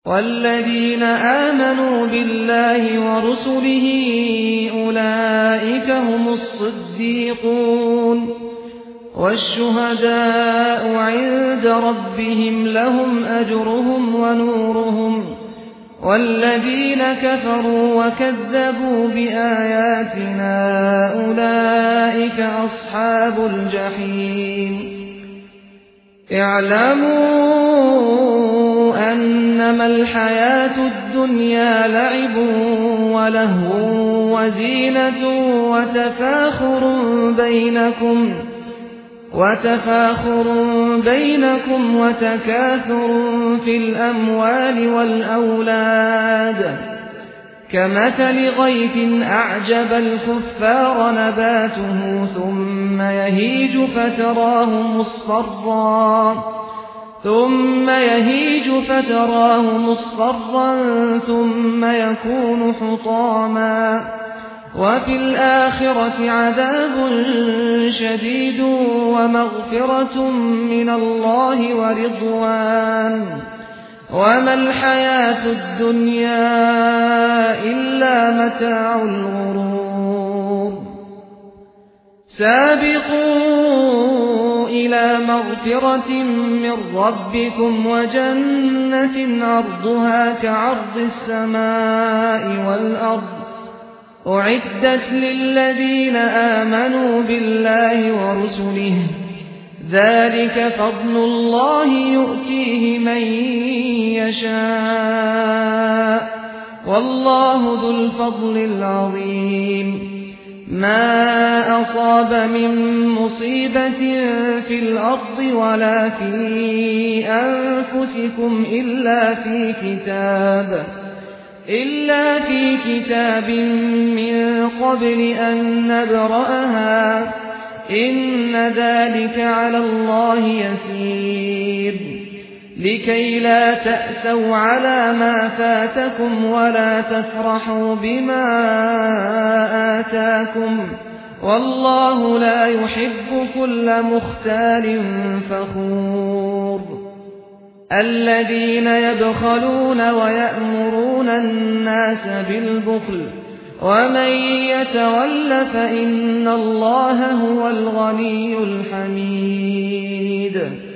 والذين آمنوا بالله ورسله أولئك هم الصديقون والشهداء عند ربهم لهم أجرهم ونورهم والذين كفروا وكذبوا بآياتنا أولئك أصحاب الجحيم اعلموا أنما الحياة الدنيا لعب ولهو وزينة وتفاخر بينكم وتكاثر في الأموال والأولاد كمثل غيث أعجب الكفار نباته ثم يهيج فتراه مصفرا ثم يكون حطاما وفي الآخرة عذاب شديد ومغفرة من الله ورضوان وما الحياة الدنيا إلا متاع الغرور سابقوا إلى مغفرة من ربكم وجنة عرضها كعرض السماء والأرض أعدت للذين آمنوا بالله ورسله ذلك فضل الله يؤتيه من يشاء والله ذو الفضل العظيم ما أصاب من مصيبة في الأرض ولا في أنفسكم إلا في كتاب من قبل أن نبرأها إن ذلك على الله يسير لكي لا تأسوا على ما فاتكم ولا تفرحوا بما آتاكم والله لا يحب كل مختال فخور الذين يبخلون ويأمرون الناس بالبخل ومن يتول فإن الله هو الغني الحميد